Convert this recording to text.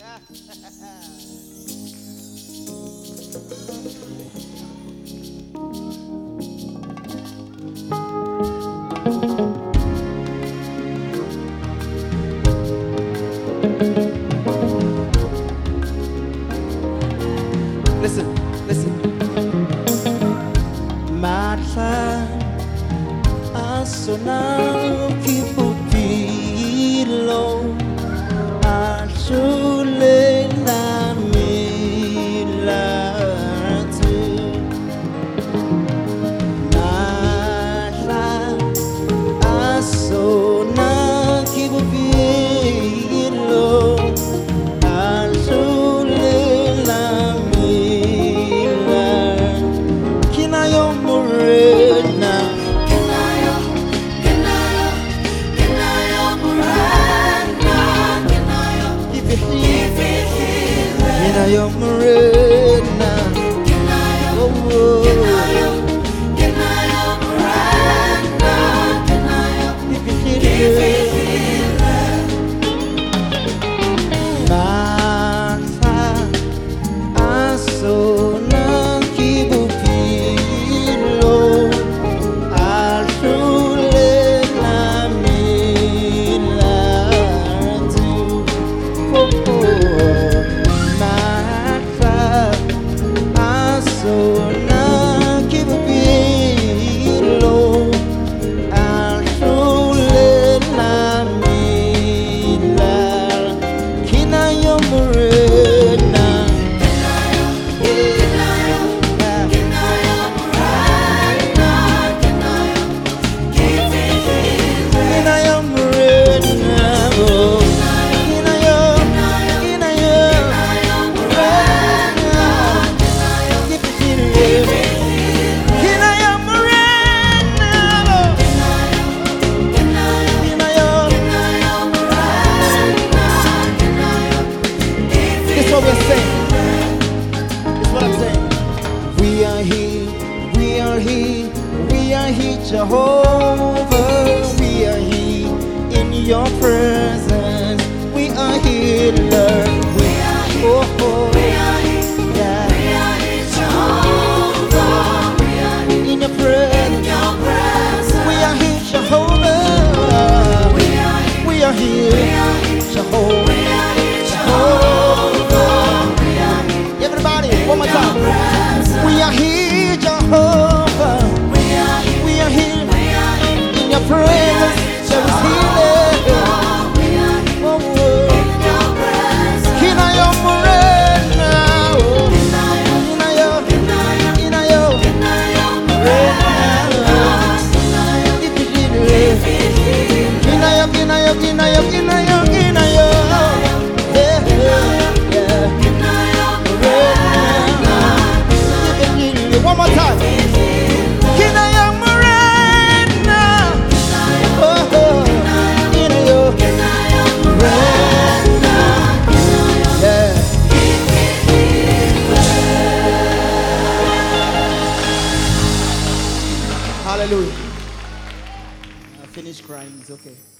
Listen, listen. Mata asonau kipupilo achule na milatu. Mata asonau kipupilo achule na Kinayo Morena, Kinayo Morena, we are here, Jehovah, we are here in your presence. We are here, Lord. We are here, we are here, yeah. We are here, Jehovah. We are here in your presence. We are here, Jehovah. We are here, Jehovah. Jehovah. Everybody, one more time. We are here, Jehovah. We are here in your presence. There is healing. Kinayo Morena, Kinayo one more time. Kinayo Morena, Hallelujah. I finished crying. It's okay.